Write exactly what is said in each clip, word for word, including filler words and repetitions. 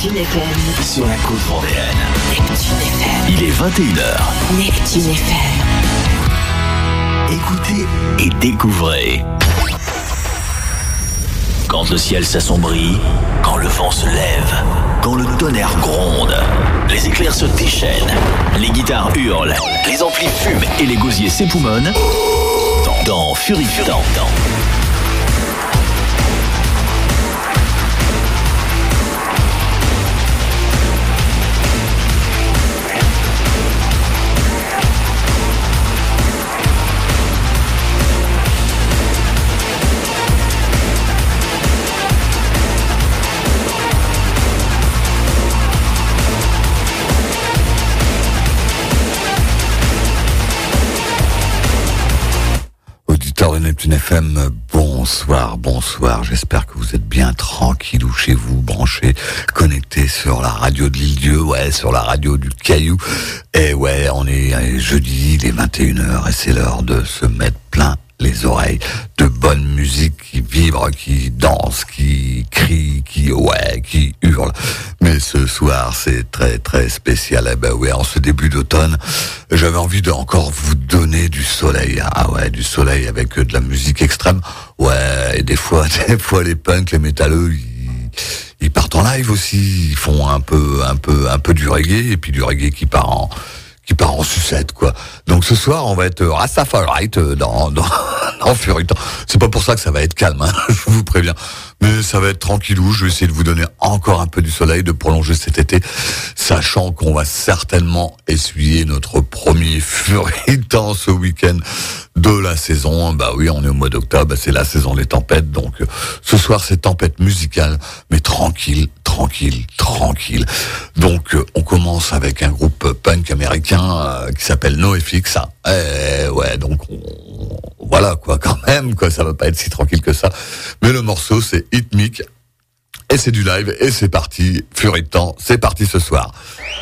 Neptune F M. Sur la côte vendéenne. Neptune F M. Il est vingt et une heures. Neptune F M. Écoutez et découvrez. Quand le ciel s'assombrit, quand le vent se lève, quand le tonnerre gronde, les éclairs se déchaînent, les guitares hurlent, les amplis fument et les gosiers s'époumonnent, dans, dans Furitant. De Neptune F M, bonsoir, bonsoir, j'espère que vous êtes bien tranquillou chez vous, branchés, connectés sur la radio de l'Île-Dieu, ouais, sur la radio du Caillou, et ouais, on est jeudi, il est vingt et une heures, et c'est l'heure de se mettre plein les oreilles de bonne musique qui vibre, qui danse, qui crie, qui ouais, qui hurle. Mais ce soir, c'est très très spécial. Eh ben oui, en ce début d'automne, j'avais envie de encore vous donner du soleil. Ah ouais, du soleil avec de la musique extrême. Ouais, et des fois, des fois les punks, les métalleux, ils, ils partent en live aussi. Ils font un peu, un peu, un peu du reggae, et puis du reggae qui part en qui part en sucette, quoi. Donc ce soir, on va être Rastafarite dans, dans, dans Furitant. C'est pas pour ça que ça va être calme, hein, je vous préviens. Mais ça va être tranquillou, je vais essayer de vous donner encore un peu du soleil, de prolonger cet été, sachant qu'on va certainement essuyer notre premier Furitant ce week-end de la saison. Bah oui, on est au mois d'octobre, c'est la saison des tempêtes, donc euh, ce soir c'est tempête musicale, mais tranquille, tranquille, tranquille. Donc euh, on commence avec un groupe punk américain euh, qui s'appelle NoFX. Hein. Et, ouais, donc on, voilà quoi, quand même, quoi, ça va pas être si tranquille que ça. Mais le morceau c'est Hitmic, et c'est du live, et c'est parti, Furitant, c'est parti ce soir.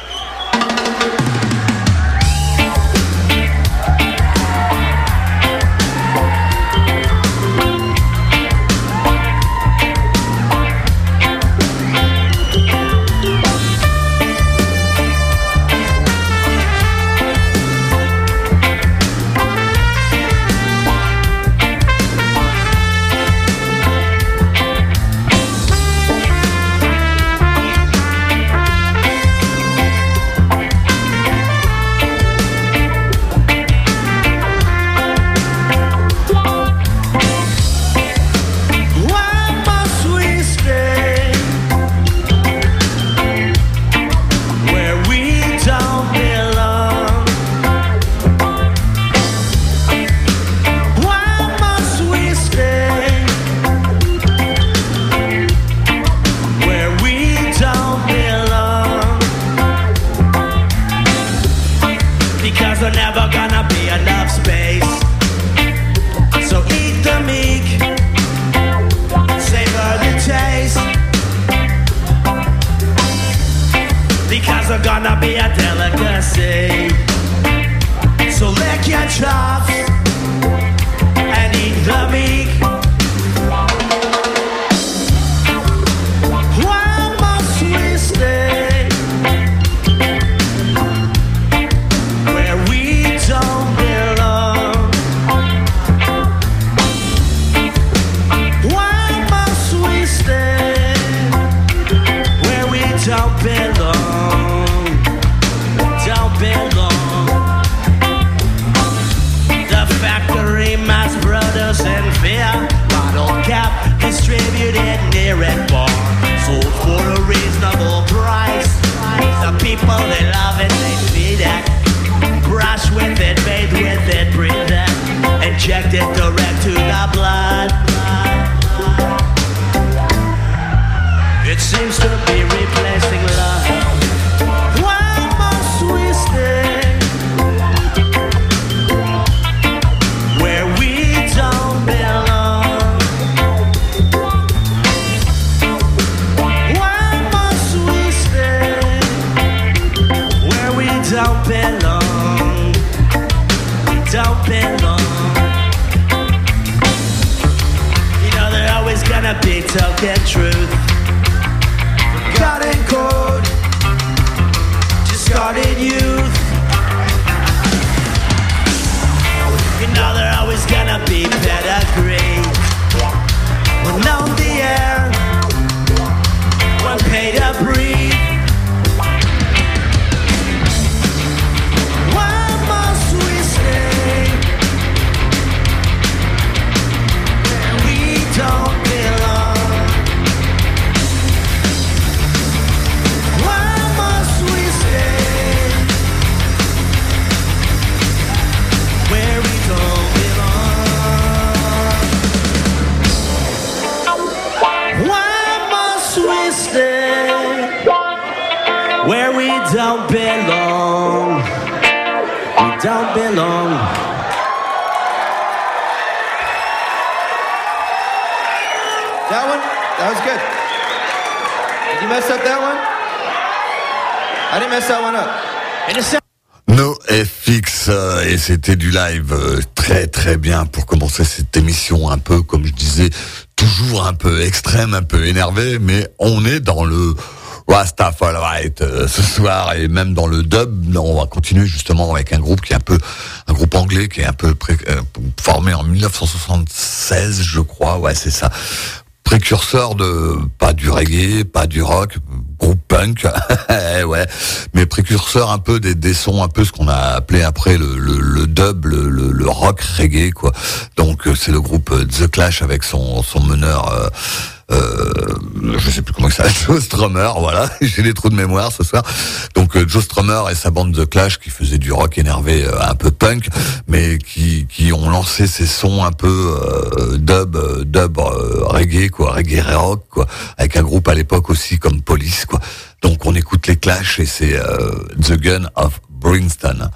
Gonna be a delicacy. So lick your chops and eat the meat. Why must we stay where we don't belong? Why must we stay where we don't belong? The factory mass producing fear, bottle cap distributed near and far, sold for a reasonable price. The people they love it, they feed it, brush with it, bathe with it, breathe it, inject it direct to the blood. It seems to be replacing love. Don't belong, don't belong. You know they're always gonna be talking truth. forgotten code, discarded youth. You know they're always gonna be pedigree. We'll know the air, we'll pay to breathe. Why must we stay where we don't belong? Why must we stay where we don't belong? Why must we stay where we don't belong? We don't belong. That one? That was good. Did you mess up that one? I didn't mess that one up. And it's NoFX, euh, et c'était du live euh, très très bien pour commencer cette émission, un peu comme je disais, toujours un peu extrême, un peu énervé, mais on est dans le Rastafari euh, ce soir, et même dans le dub. On va continuer justement avec un groupe qui est un peu un groupe anglais qui est un peu pré- euh, formé en dix-neuf cent soixante-seize, je crois, ouais c'est ça. Précurseur de, pas du reggae, pas du rock, groupe punk, ouais, mais précurseur un peu des, des sons, un peu ce qu'on a appelé après le, le, le dub, le, le, le rock reggae, quoi. Donc c'est le groupe The Clash avec son, son meneur, euh, euh, je sais plus comment il s'appelle, Joe Strummer, voilà, j'ai des trous de mémoire ce soir. Donc euh, Joe Strummer et sa bande The Clash qui faisait du rock énervé, euh, un peu punk, mais qui qui ont lancé ces sons un peu euh, dub, euh, dub euh, reggae, quoi, reggae rock, quoi, avec un groupe à l'époque aussi comme Police, quoi. Donc on écoute les Clash et c'est euh, The Gun of Brinston.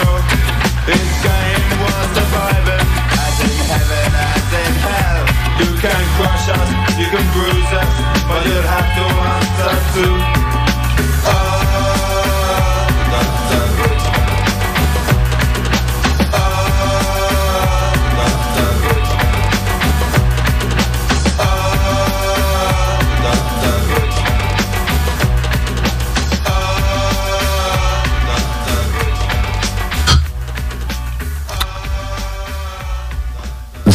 This game was surviving, as in heaven, as in hell. You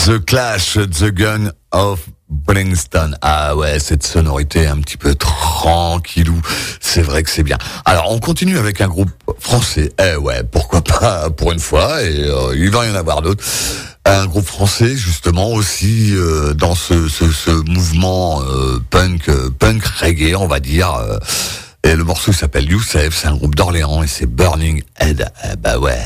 The Clash, The Gun of Brixton. Ah ouais, cette sonorité un petit peu tranquillou, c'est vrai que c'est bien. Alors on continue avec un groupe français. Eh ouais, pourquoi pas pour une fois, et euh, il va y en avoir d'autres. Un groupe français justement aussi euh, dans ce, ce, ce mouvement euh, punk, euh, punk reggae on va dire. Euh, et le morceau s'appelle Youssef, c'est un groupe d'Orléans et c'est Burning Head. Eh bah ouais.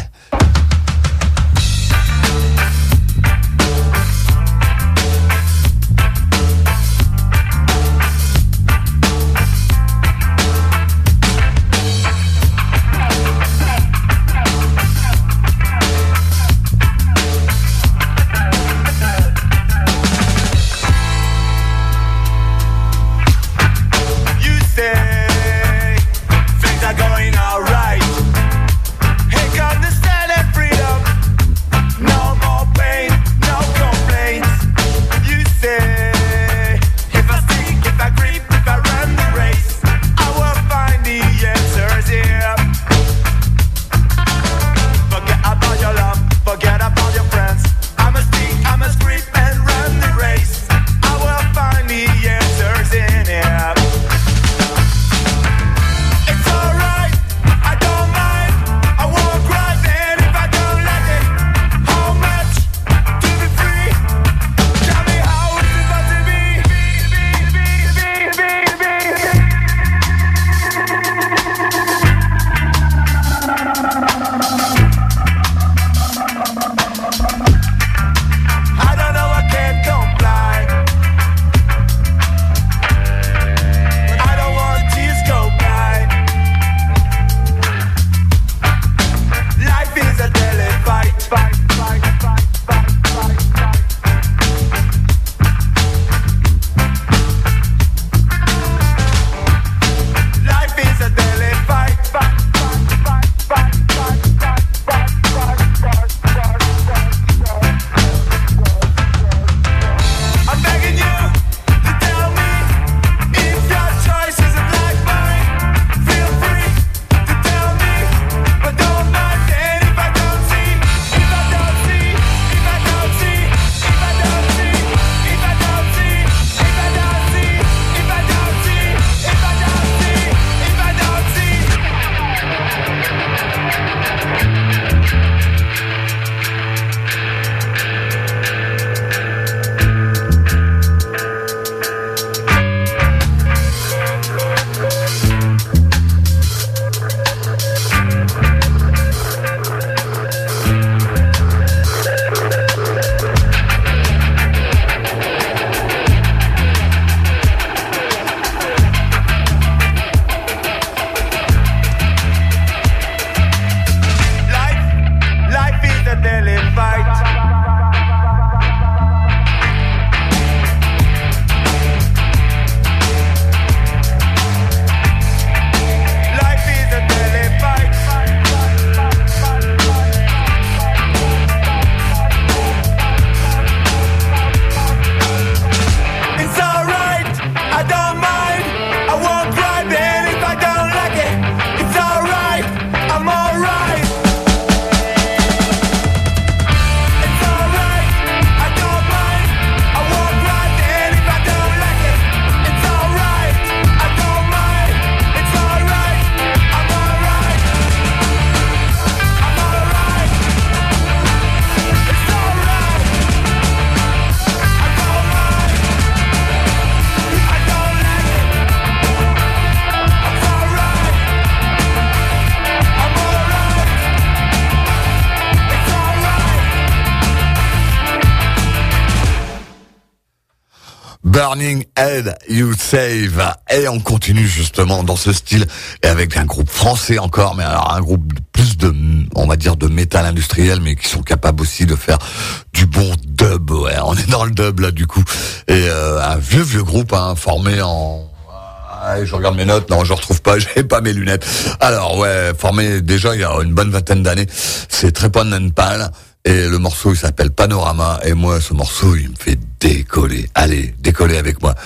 Burning Head, You Save. Et on continue justement dans ce style et avec un groupe français encore, mais alors un groupe plus de, on va dire, de métal industriel, mais qui sont capables aussi de faire du bon dub. Ouais, on est dans le dub là du coup. Et euh, un vieux vieux groupe hein, formé en Ah, je regarde mes notes, non, je retrouve pas, j'ai pas mes lunettes. Alors ouais, formé déjà il y a une bonne vingtaine d'années, c'est Trépon and Pal, et le morceau il s'appelle Panorama, et moi ce morceau il me fait décoller. Allez, décoller avec moi.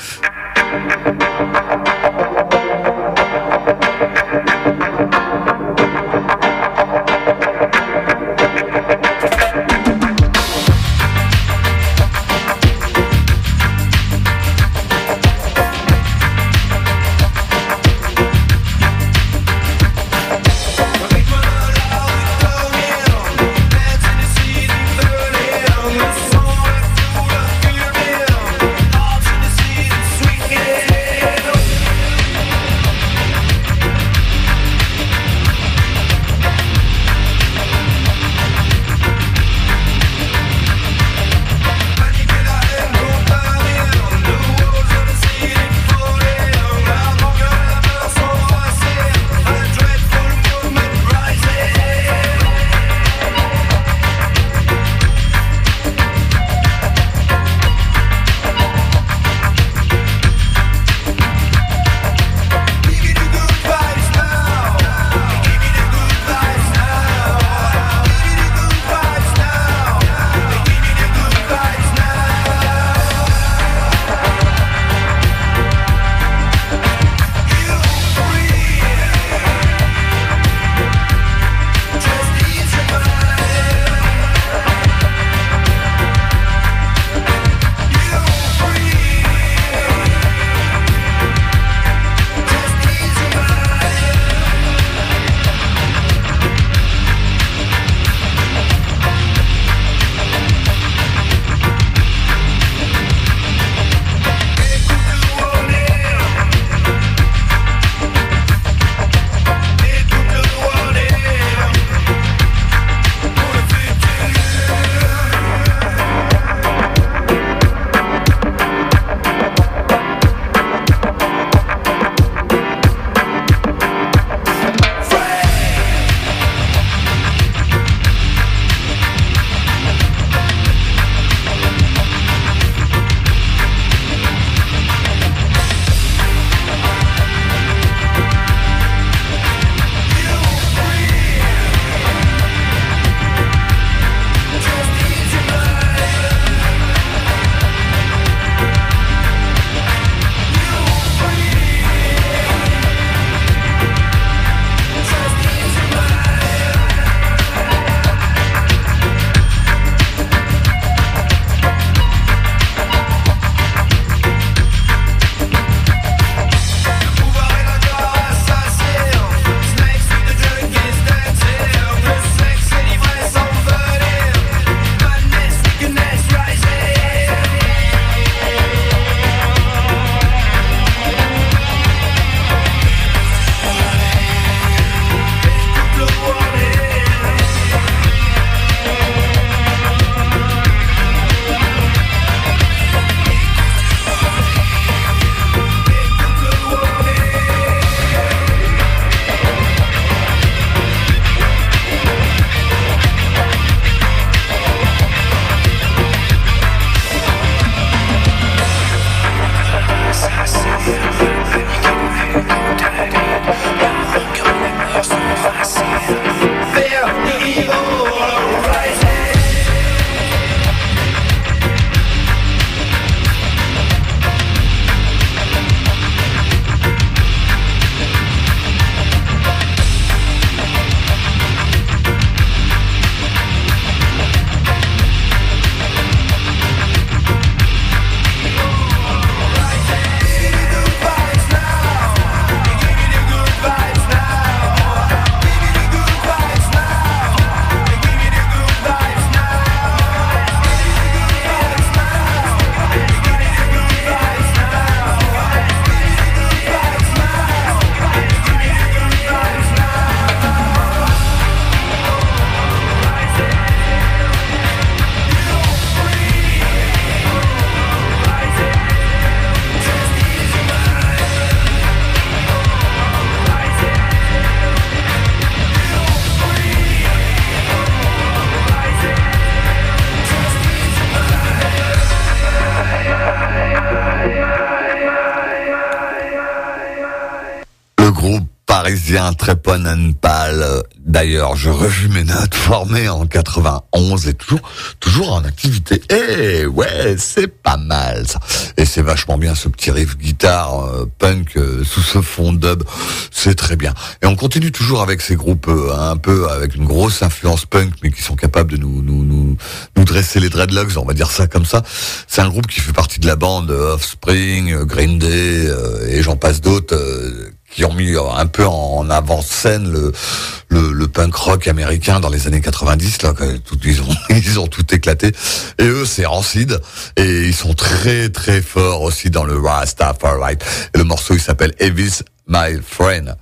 parisien Trépon and Pal. D'ailleurs, je revu mes notes, formé en quatre-vingt-onze et toujours, toujours en activité. Eh ouais, c'est pas mal ça. Et c'est vachement bien ce petit riff guitare euh, punk euh, sous ce fond dub, c'est très bien. Et on continue toujours avec ces groupes euh, un peu avec une grosse influence punk, mais qui sont capables de nous nous nous nous dresser les dreadlocks, on va dire ça comme ça. C'est un groupe qui fait partie de la bande Offspring, Green Day euh, et j'en passe d'autres. Euh, qui ont mis un peu en avant-scène le, le, le punk rock américain dans les années quatre-vingt-dix, là, tout, ils ont, ils ont tout éclaté. Et eux, c'est Rancid. Et ils sont très, très forts aussi dans le Rastafari. Et le morceau, il s'appelle Elvis, My Friend.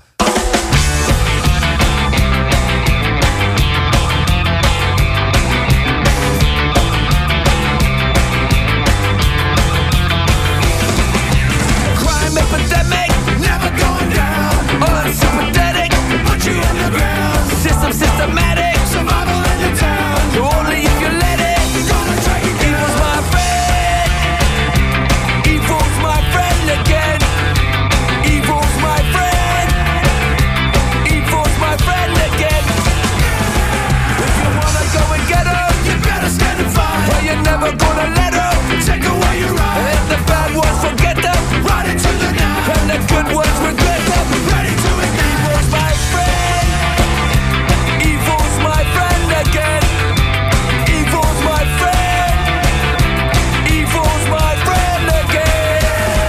Systematic survival in the town. Only if you let it. Gonna take it. Evil's my friend. Evil's my friend again. Evil's my friend. Evil's my friend again. If you wanna go and get her, you better stand and fight. Well, you're never gonna let her take away your right. And if the bad ones forget them, ride into the night. And the good ones regret them, ready to ignite. Evil's my friend. My friend again. Evil's my friend. Evil's my friend again.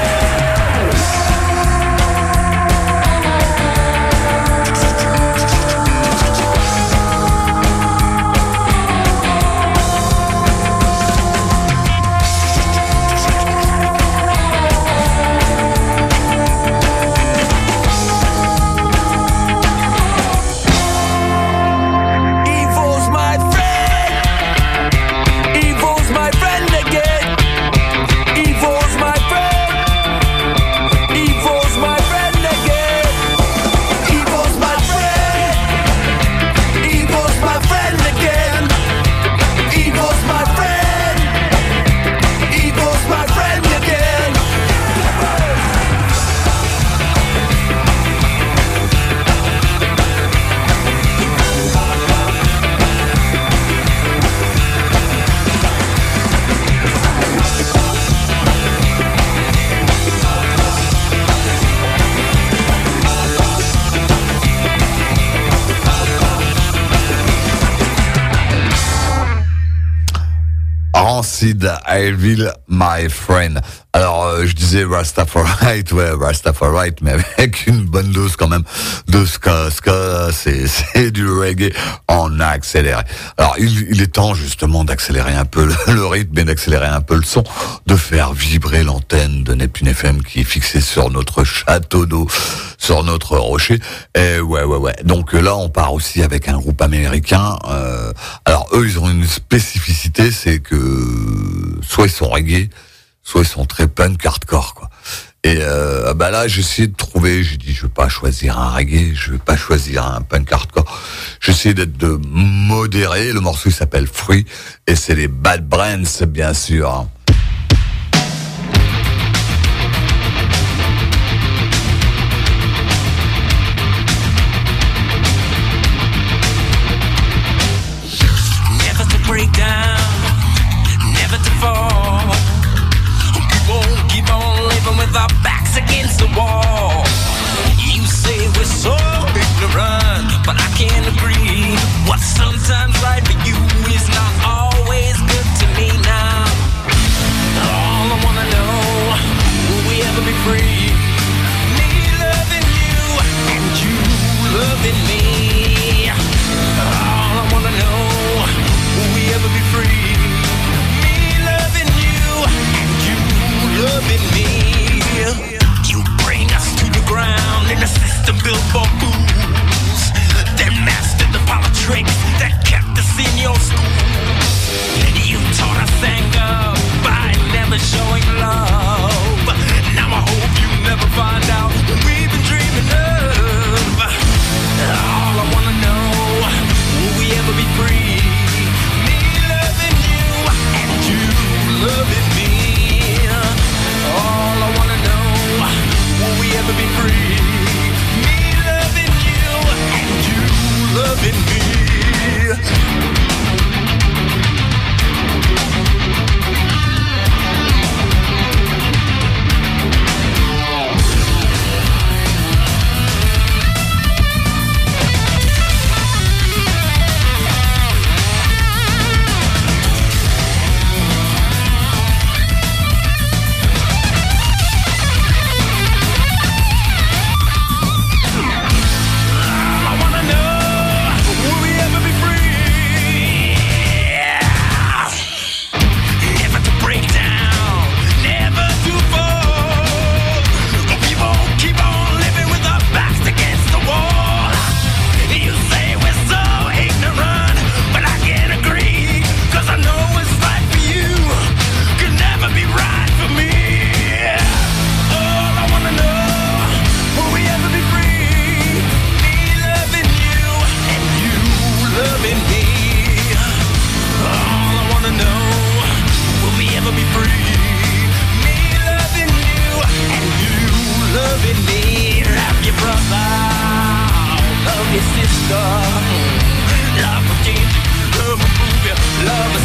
Rancid, Evil, My Friend. Alors, euh, je disais Rastafari, ouais, Rastafari, mais avec une bonne dose quand même de ska. Ska, c'est, c'est du reggae en accéléré. Alors, il, il est temps justement d'accélérer un peu le, le rythme et d'accélérer un peu le son, de faire vibrer l'antenne de Neptune F M qui est fixée sur notre château d'eau, sur notre rocher. Et ouais, ouais, ouais. Donc là, on part aussi avec un groupe américain. Euh, alors, eux, ils ont une spécificité, c'est que soit ils sont reggae, soit ils sont très punk hardcore, quoi. Et euh, bah là, j'ai essayé de trouver, j'ai dit, je vais pas choisir un reggae, je vais pas choisir un punk hardcore. J'ai essayé d'être de modéré. Le morceau, il s'appelle Free, et c'est les Bad Brains, bien sûr. Never to break down, never to fall. We won't keep on living with our backs against the wall. You say we're so ignorant, but I can't agree. What's sometimes right for you is not always good to me now.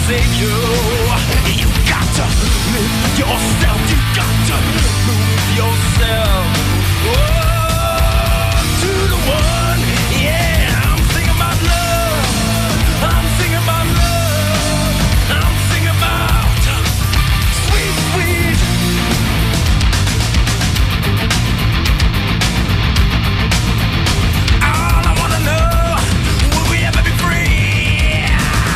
say you. You got to lift yourself. You got to move yourself. Oh, to the one. Yeah, I'm singing about love. I'm singing about love. I'm singing about sweet, sweet. All I wanna know, will we ever be free?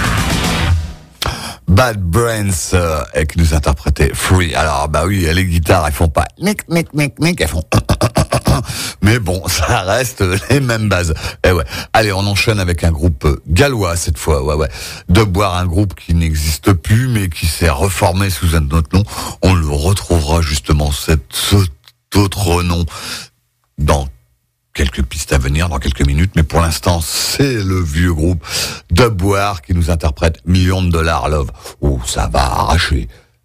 Bad Brains euh, et qui nous interprétait Free. Alors bah oui, les guitares elles font pas nick nick nick nick, elles font mais bon, ça reste les mêmes bases. Et ouais. Allez, on enchaîne avec un groupe gallois cette fois. Ouais ouais. De boire un groupe qui n'existe plus mais qui s'est reformé sous un autre nom. On le retrouvera justement cet autre nom dans quelques pistes à venir, dans quelques minutes, mais pour l'instant, c'est le vieux groupe de Boire qui nous interprète Million de dollars Love. Oh, ça va arracher.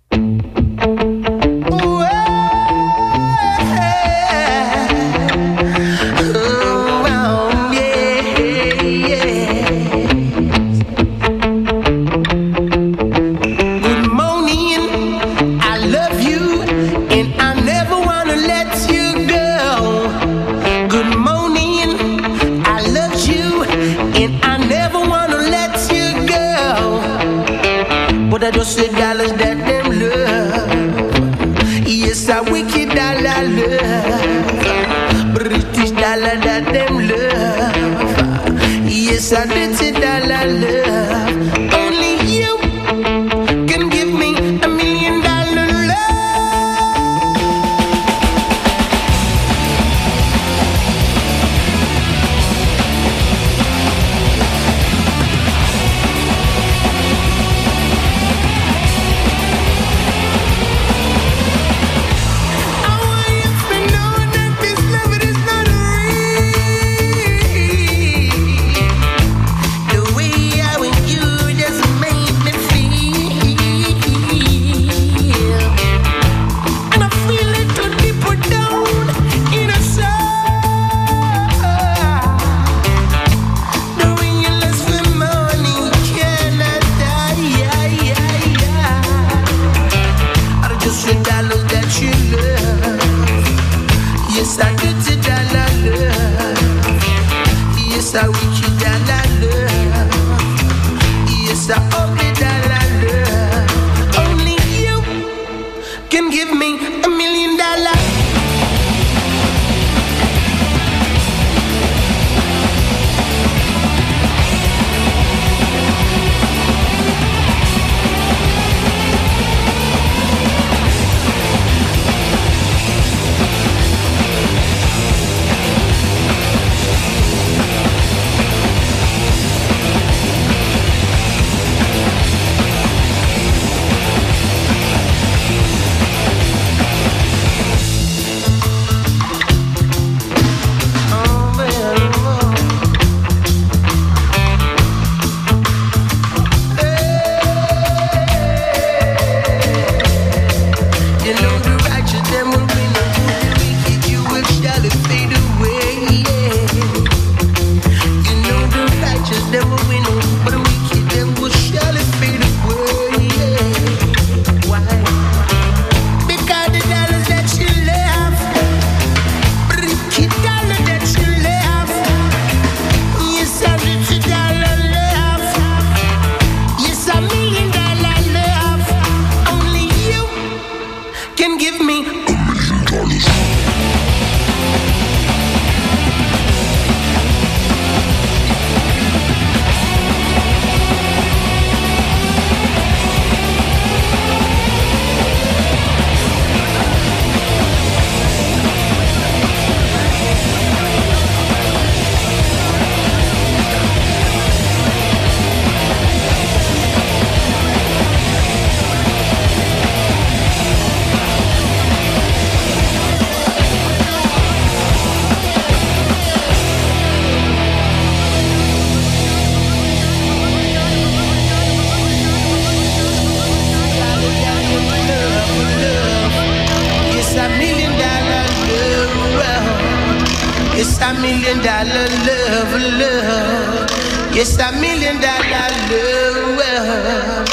I just say dollars that them love. Yes, I wicked dollar love. British dollar that them love. Yes, I dirty dollar love. Only you can give me a million dollar love. million dollar love, love. Yes, a million dollar love.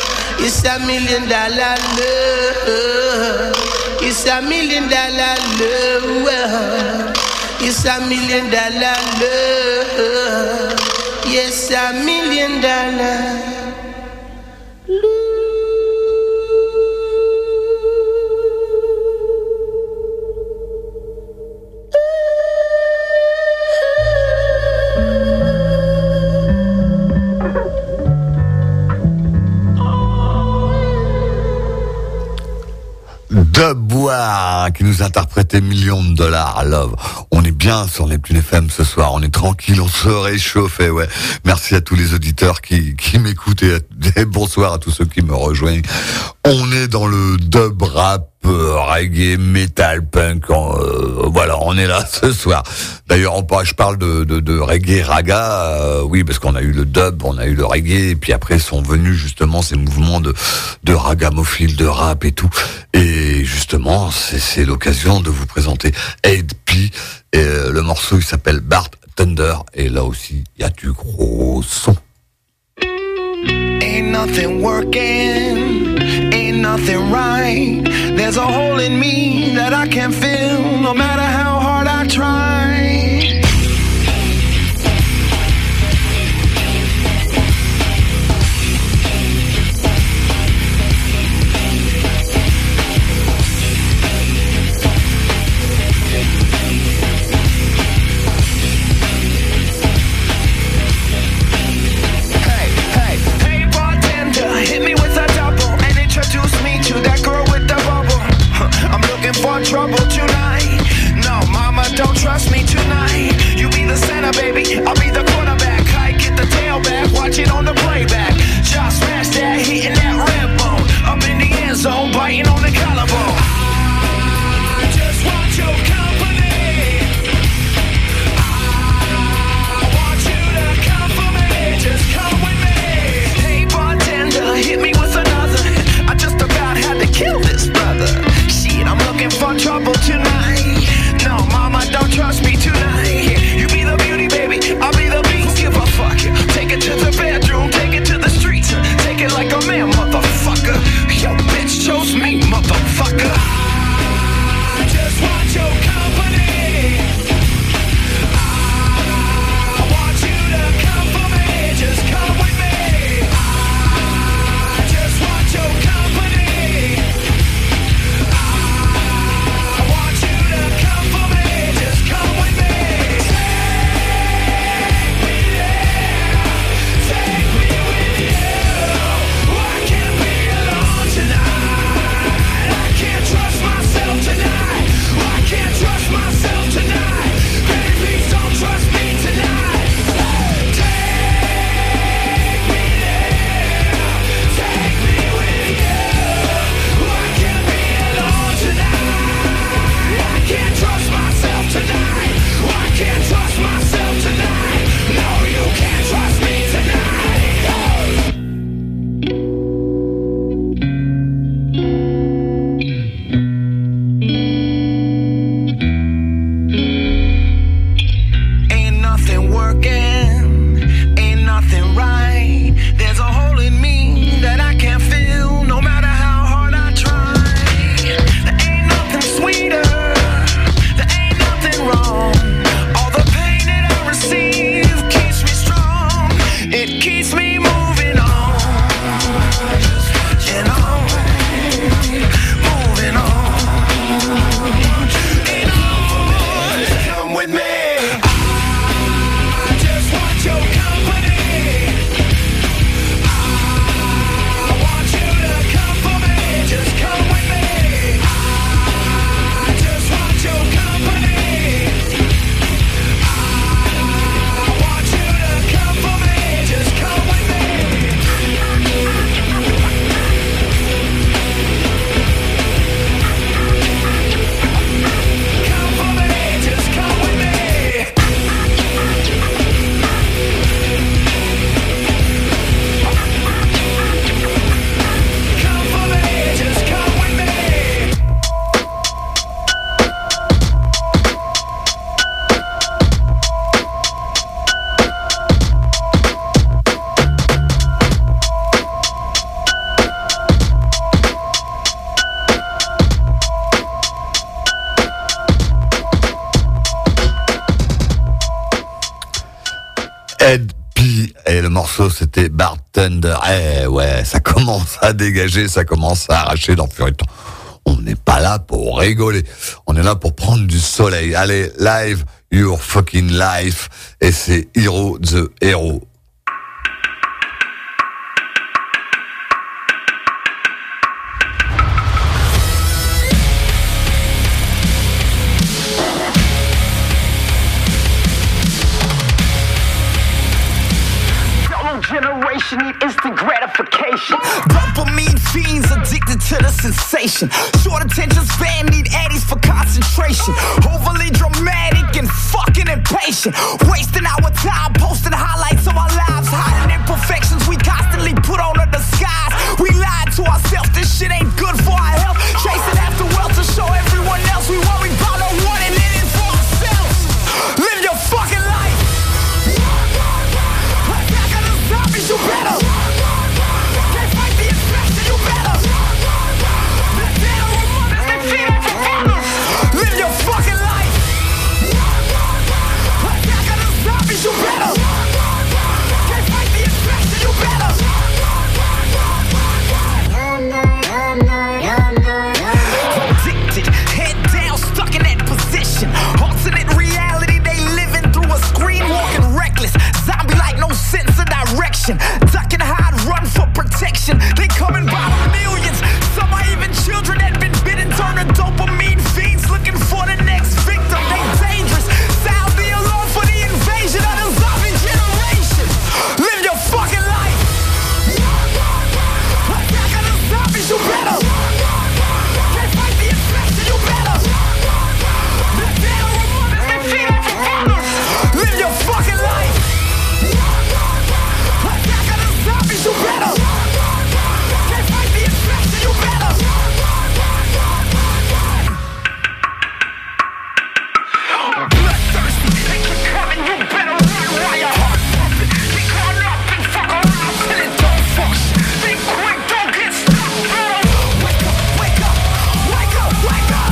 It's a million dollar love. It's a million dollar love. It's a million dollar love. Yes, a million dollar love. De Bois qui nous interprétait Millions de dollars, Love. On est bien sur Neptune F M ce soir, on est tranquille, on se réchauffe, et ouais. Merci à tous les auditeurs qui, qui m'écoutent et, et bonsoir à tous ceux qui me rejoignent. On est dans le dub rap, euh, reggae, metal, punk, euh, voilà, on est là ce soir. D'ailleurs, on parle, je parle de, de, de reggae, raga, euh, oui, parce qu'on a eu le dub, on a eu le reggae, et puis après sont venus justement ces mouvements de, de ragamuffin, de rap et tout. Et justement, c'est, c'est l'occasion de vous présenter Ed P. Et euh, le morceau, il s'appelle Bart Thunder, et là aussi, il y a du gros son. Ain't nothing working, ain't nothing right. There's a hole in me that I can't fill, no matter how hard I try. For trouble tonight. No, mama, don't trust me tonight. You be the center, baby. I'll be the quarterback. I get the tailback. Watch it on the playback. Just smash that, hitting that red bone. Up in the end zone, biting on the collarbone. I just want your company. I want you to come for me. Just come with me. Hey, bartender, hit me with another. I just about had to kill this brother. I'm looking for trouble tonight. No, mama, don't trust me tonight. You be the beauty, baby, I'll be the beast. Give a fuck. Take it to the bedroom, take it to the streets. Take it like a man, motherfucker. Yo, bitch chose me, motherfucker. I just want your company. I want you to come for me. Just come with me. I just want your company. Tonight, I can't trust myself tonight. morceau, c'était Bartender. Eh ouais, ça commence à dégager, ça commence à arracher dans Furiton. On n'est pas là pour rigoler. On est là pour prendre du soleil. Allez, live, your fucking life. Et c'est Hero the Hero. Generation need instant gratification. Dopamine fiends addicted to the sensation. Short attention span need addies for concentration. Overly dramatic and fucking impatient. Wasting our time posting highlights of our lives, hiding imperfections we constantly put on a disguise. We lied to ourselves, this shit ain't good for our health. Chasing after wealth to show everyone else we worry about no one and it is for ourselves. Live your fucking life. You better. Can't fight the infection, you better. The dead or mothers, they feed off the fathers. Live your fucking life. Attack of the zombies, you better. Can't fight the infection, you better. Addicted, head down, stuck in that position. Alternate reality, they living through a screen, walking reckless. Zombie like no sense of direction. Duck and hide, run for protection. They coming by the millions. Some are even children that been bitten, turn to dopamine fiends looking for the next victim. They dangerous. Sound the alarm for the invasion of the zombie generation. Live your fucking life. Attack of the zombies, you better. Can't fight the infection, you better. The dead or mothers, they feed off the fathers. Live your fucking life. You better. Can't fight the infection, you better. Bloodthirsty, they keep coming, you better run while your heart pumping. They caught up and fuck around till it don't function. Think quick, don't get stuck, bro. Wake up, wake up, wake up, wake up.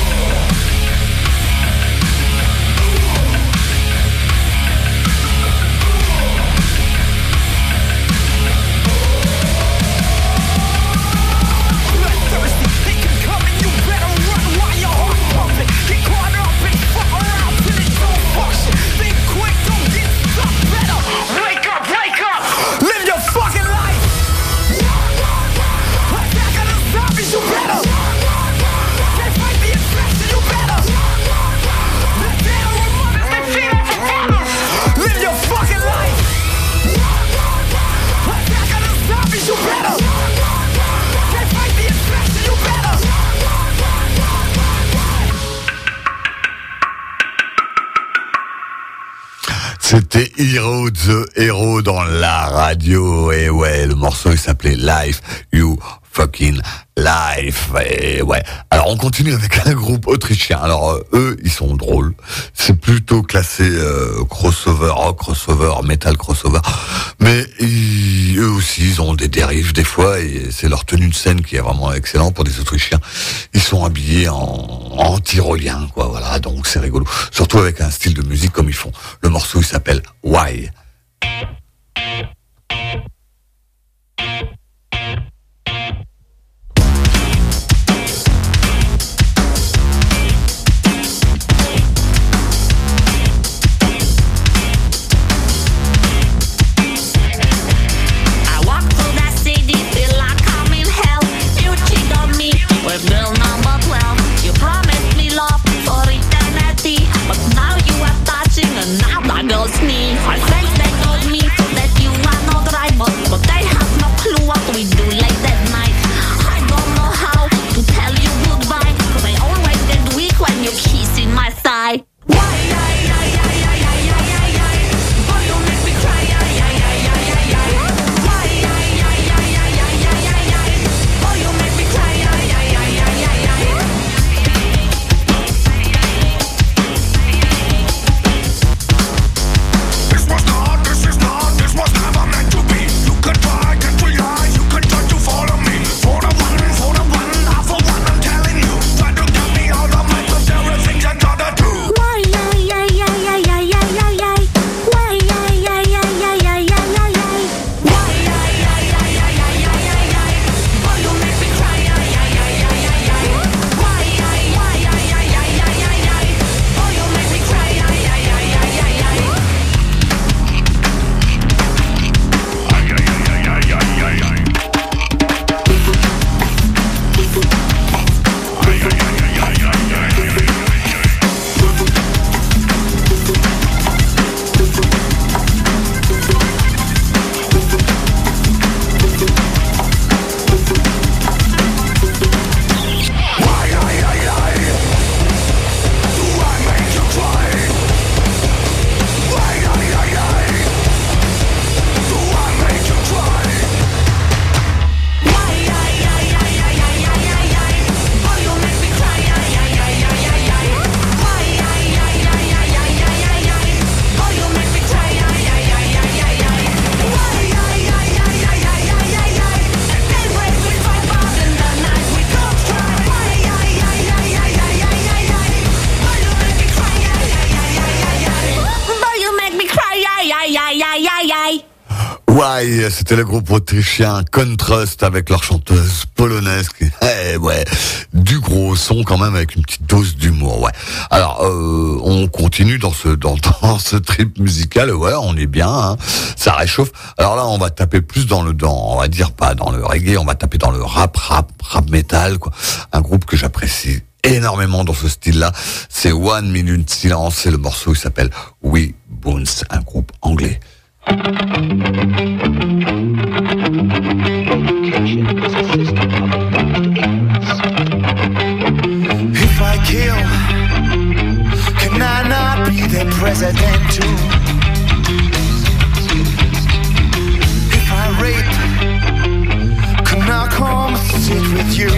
C'était Hero the Hero dans la radio. Et ouais, le morceau il s'appelait Life You Fucking Life. Et ouais. Alors on continue avec un groupe autrichien. Alors euh, eux, ils sont drôles. C'est plutôt classé euh, crossover, rock crossover, metal crossover. Mais ils, eux aussi, ils ont des dérives des fois. Et c'est leur tenue de scène qui est vraiment excellent pour des Autrichiens. Ils sont habillés en, en tyrolien, quoi. Voilà, donc c'est rigolo. Surtout avec un style de musique comme ils font. Le morceau il s'appelle Why. Now my girls need, my friends they told me Aïe, c'était le groupe autrichien Contrast avec leur chanteuse polonaise qui, eh, ouais, du gros son quand même avec une petite dose d'humour, ouais. Alors, euh, on continue dans ce, dans, dans ce trip musical, ouais, on est bien, hein, ça réchauffe. Alors là, on va taper plus dans le, dans, on va dire pas dans le reggae, on va taper dans le rap, rap, rap metal, quoi. Un groupe que j'apprécie énormément dans ce style-là, c'est One Minute Silence, et le morceau il s'appelle We Bones, un groupe anglais. If I kill, can I not be the president too? If I rape, can I come sit with you?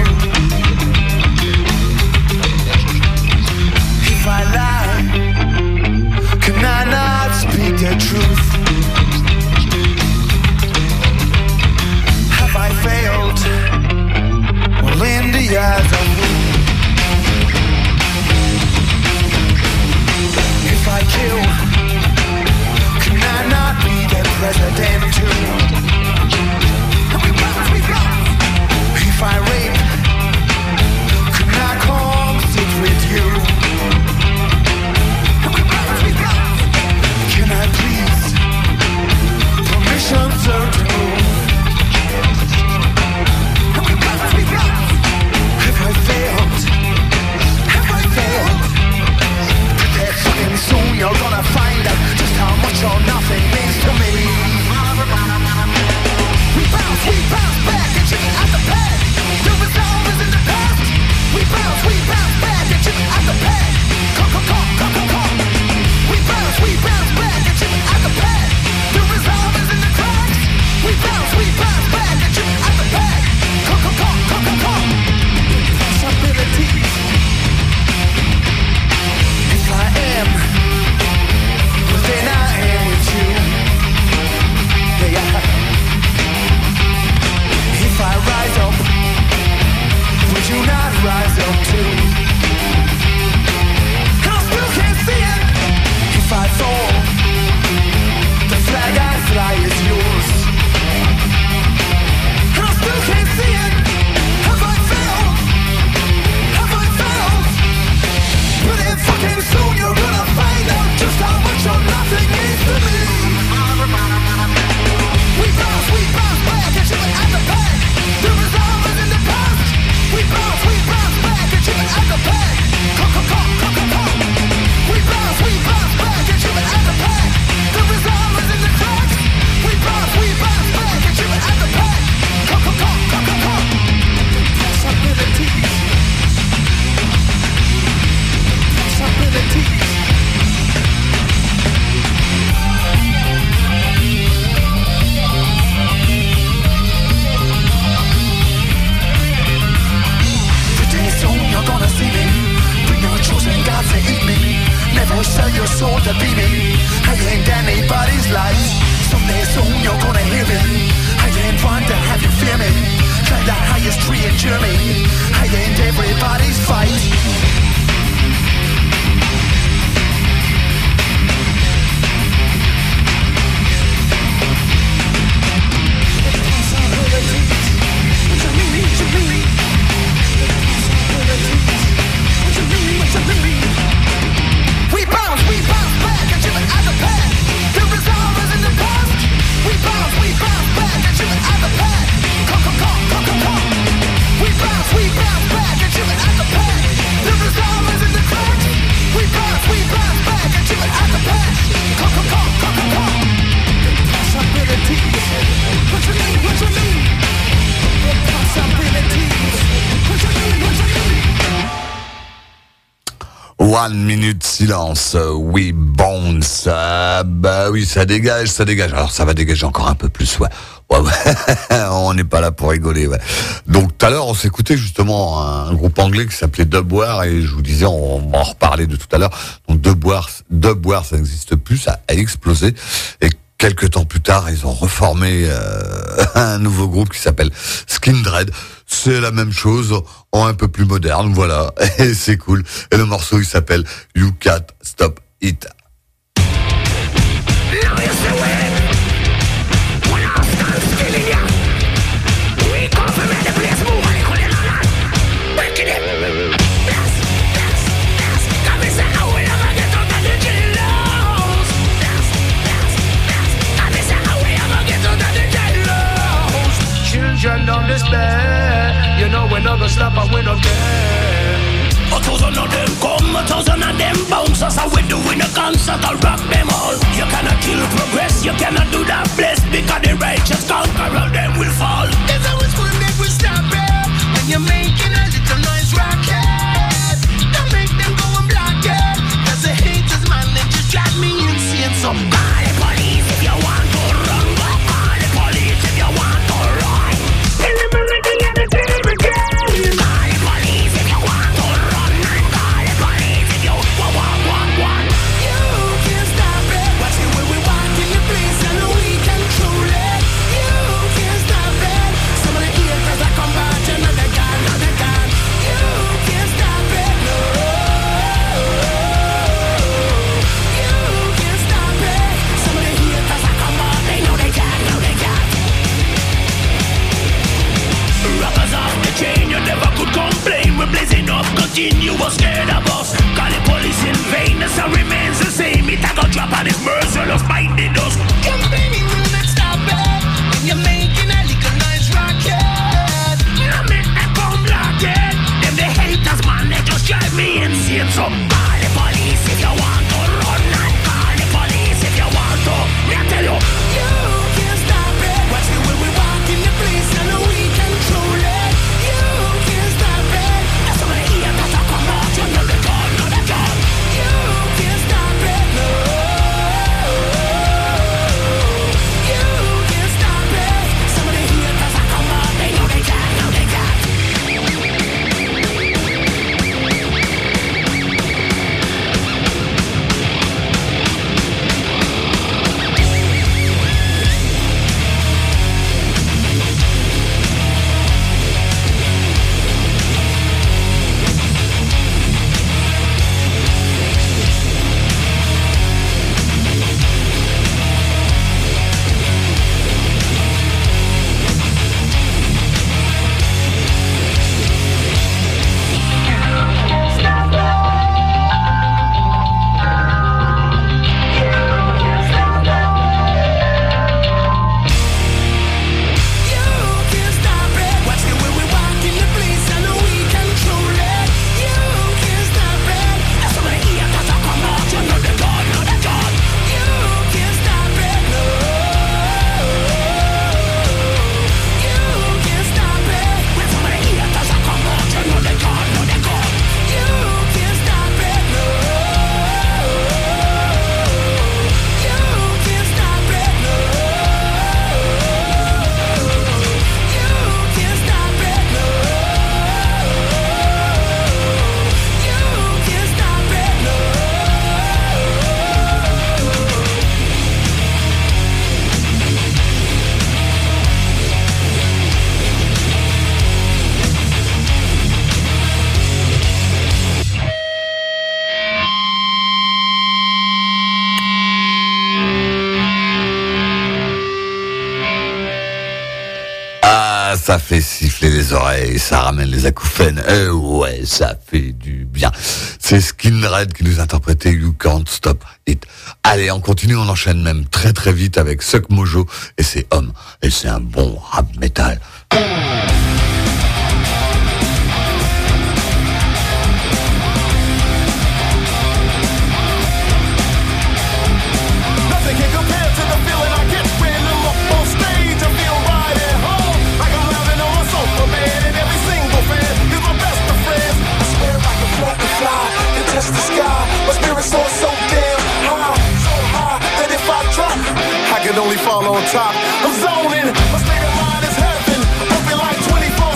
If I lie, can I not speak the truth? Have I failed? Well, in the eyes of who? If I kill, can I not be the president too? If I rape, can I come sit with you? Can I please permission, sir, to move? Have I failed? Have I failed? Pretend fucking soon you're gonna find out just how much or nothing means to me. We bounce, we bounce back at you at the pad. The resolve is in the past. We bounce, we bounce back at you at the pad. Come, come, come, come, come, come. We bounce, we bounce back at you at the pad. The resolve is in the cracks. We bounce, we bounce back at you at the pad. Come, come, come, come, come, come. Possibilities. If I am, well then I am with you. Yeah, yeah. If I rise up, would you not rise up too? And I still can't see it. If I fall, the flag I fly is yours. And I still can't see it. Have I failed? Have I failed? But then fucking soon you're gonna find out just how much or nothing means to me. We bounce, we bounce back at you at the back. The resolve is in the past. We bounce, we bounce back at you at the back. Come, come, come, come, come, come. We bounce, we bounce back at you at the back. The resolve is in the cracks. We bounce, we bounce back at you at the back. Come, come, come, come, come, come. Possibilities. Possibilities. You're gonna see me, bring your chosen God to eat me. Never sell your soul to be me. I ain't anybody's life. Someday soon you're gonna hear me. I ain't one to have you fear me. Climb the highest tree in Germany. I ain't everybody's fight. We bounce, we bounce back at you at the pad. The resolve is in the past. We bounce, we bounce back at you at the pad. Come, come, come, come, come, come. We bounce, we bounce back at you at the pad. The resolve is in the cracks. We bounce, we bounce back at you at the pad. Come, come, come, come, come, come. Possibilities. What you mean? What you mean? Possibilities. What you mean? What you mean? One Minute Silence, We Bounce, euh, bah oui, ça dégage, ça dégage. Alors ça va dégager encore un peu plus, ouais. Ouais, ouais. On n'est pas là pour rigoler, ouais. Donc tout à l'heure, on s'écoutait justement un groupe anglais qui s'appelait Dubware, et je vous disais, on va en reparler de tout à l'heure. Donc Dubware, Dubware, ça n'existe plus, ça a explosé. Et quelques temps plus tard, ils ont reformé euh, un nouveau groupe qui s'appelle Skindred. C'est la même chose, en un peu plus moderne, voilà. Et c'est cool. Et le morceau, il s'appelle You Can't Stop It. Now you see it when I stop and we no care. A thousand of them come, a thousand of them bounce. That's how we do in a concert, I rock them all. You cannot kill progress, you cannot do that bless. Because the righteous conqueror, them will fall. There's always one that will stop it. When you're making a little noise, rock it. Don't make them go and block it. Cause the haters, man, they just drive me insane. So call the police if you want to run. Call the police if you want to run. In the morning, they get the team again. Call the police if you want to run. And call the police if you want, want, want, want. You can't stop it. Watch the way we walk in the place and we control it. You can't stop it. Some of the haters that come back, another gun, another gun. You can't stop it, no. You can't stop it. Some of the haters that come back, they know they can, know they can. Rockers off the chain, you never could complain. We're blazing up, continue, was scared of us. Call the police in vain, the sun remains the same. It a go drop on his merciless binding us. Complaining will not stop it. When you're making a little noise, rocket. You make them come block it. Them the haters, man, they just drive me insane. So call the police if you want to run. And call the police if you want to. Me I tell you, you can't stop it. Watch the way we walk in the place and we control it. You can't stop it. That's some of the haters that come out. You know the gun, know the gun. You can't stop it, no. You can't stop it. Some of the haters that come out. They know they can, know they can. Ça fait siffler les oreilles, ça ramène les acouphènes. Eh ouais, ça fait du bien. C'est Skinred qui nous interprétait You Can't Stop It. Allez, on continue, on enchaîne même très très vite avec Suck Mojo et c'est Homme. Et c'est un bon rap metal. The sky, my spirit's so, so damn high, so high that if I drop, I can only fall on top. I'm zoning, my state of mind is heaven, open like twenty-four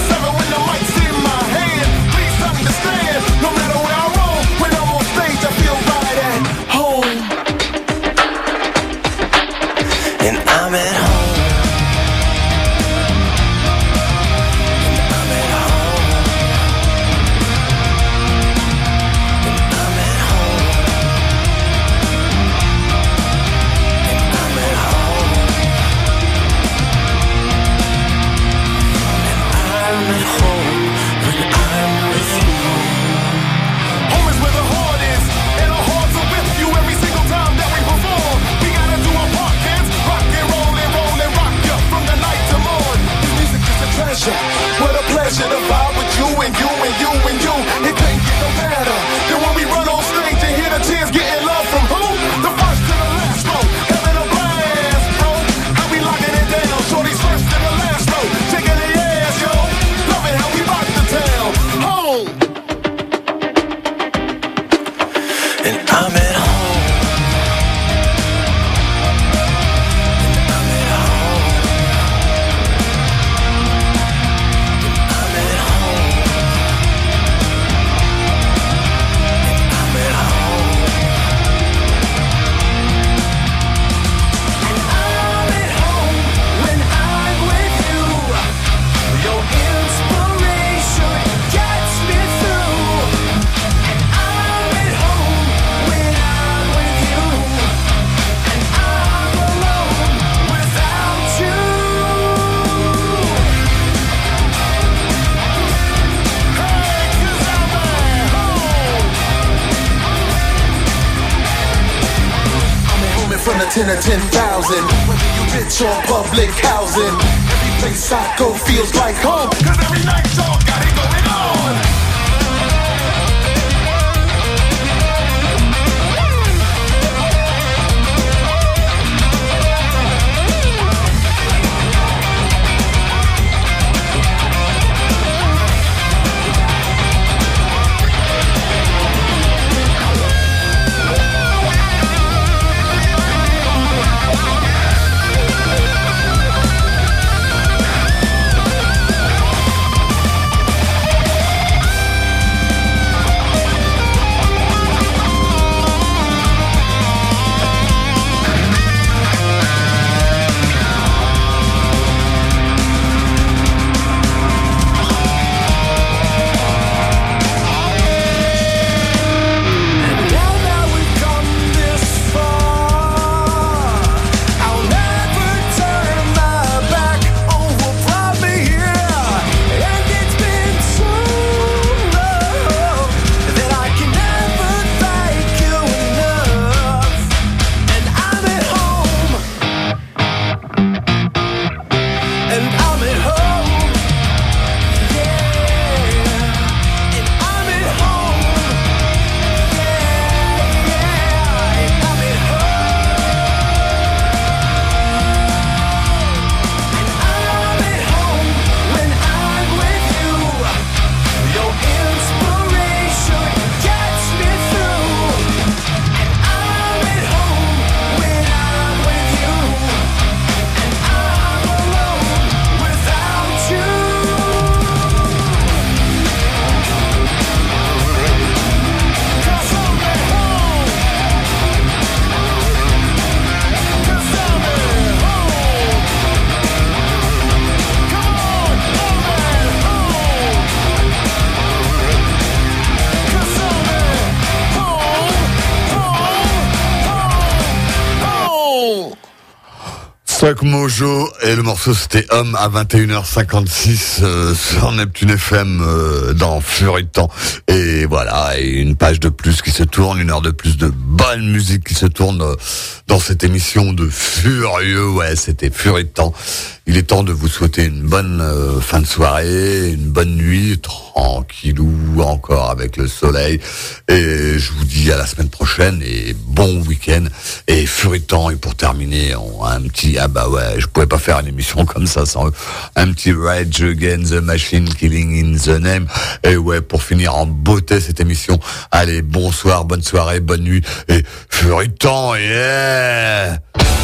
ten or ten thousand. Whether you rich or public housing, every place I go feels like home. Cause every night y'all got it going on. Stock Mojo et le morceau c'était Homme à vingt et une heures cinquante-six euh, sur Neptune F M euh, dans Furie de Temps. Et voilà, et une page de plus qui se tourne, une heure de plus de bonne musique qui se tourne euh, dans cette émission de Furieux. Ouais, c'était Furie de Temps. Il est temps de vous souhaiter une bonne euh, fin de soirée, une bonne nuit, tranquillou encore avec le soleil. Et je vous dis à la semaine prochaine et bon week-end. Et Furie de Temps, et pour terminer, on a un petit, ah bah ouais, je pouvais pas faire une émission comme ça sans eux. Un petit Rage Against the Machine, Killing in the Name. Et ouais, pour finir en beauté cette émission, allez, bonsoir, bonne soirée, bonne nuit et Furie de Temps, yeah!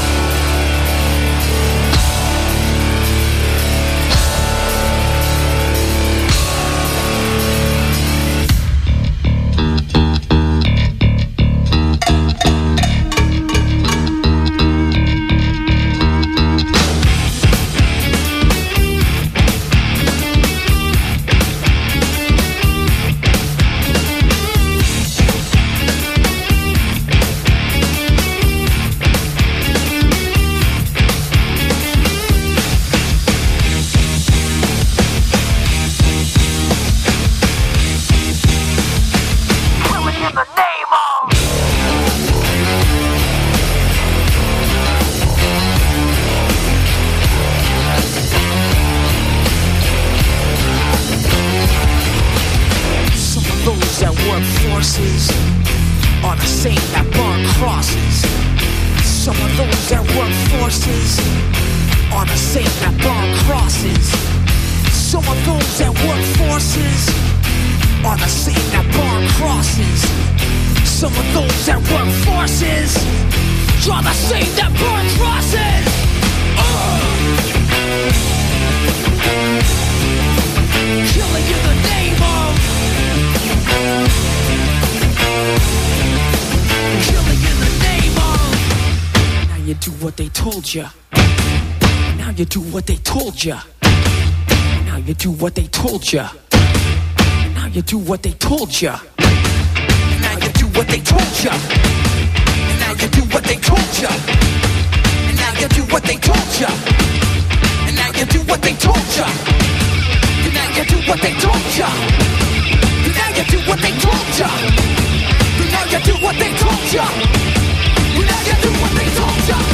Now you do what they told ya. Now you do what they told ya. Now you do what they told ya. Now you do what they told ya. Now you do what they told ya. Now you do what they told ya. Now you do what they told ya. Now you do what they told ya. Now you do what they told ya. Now you do what they told ya. Now you do what they told ya.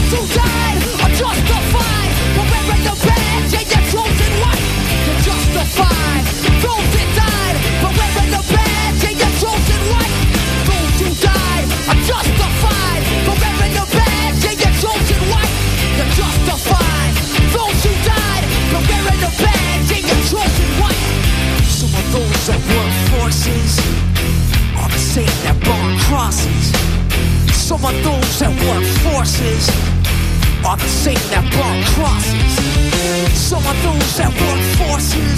Those who died are justified for wearing the badge and your chosen white. You're justified. Those that died for wearing the badge and your chosen white. Those who died are justified for wearing the badge and your chosen white. You're justified. Those who died for wearing the badge and your chosen white. Some of those that work forces are the same that burn crosses. Some of those that work forces are the same that burn crosses. Some of those that work forces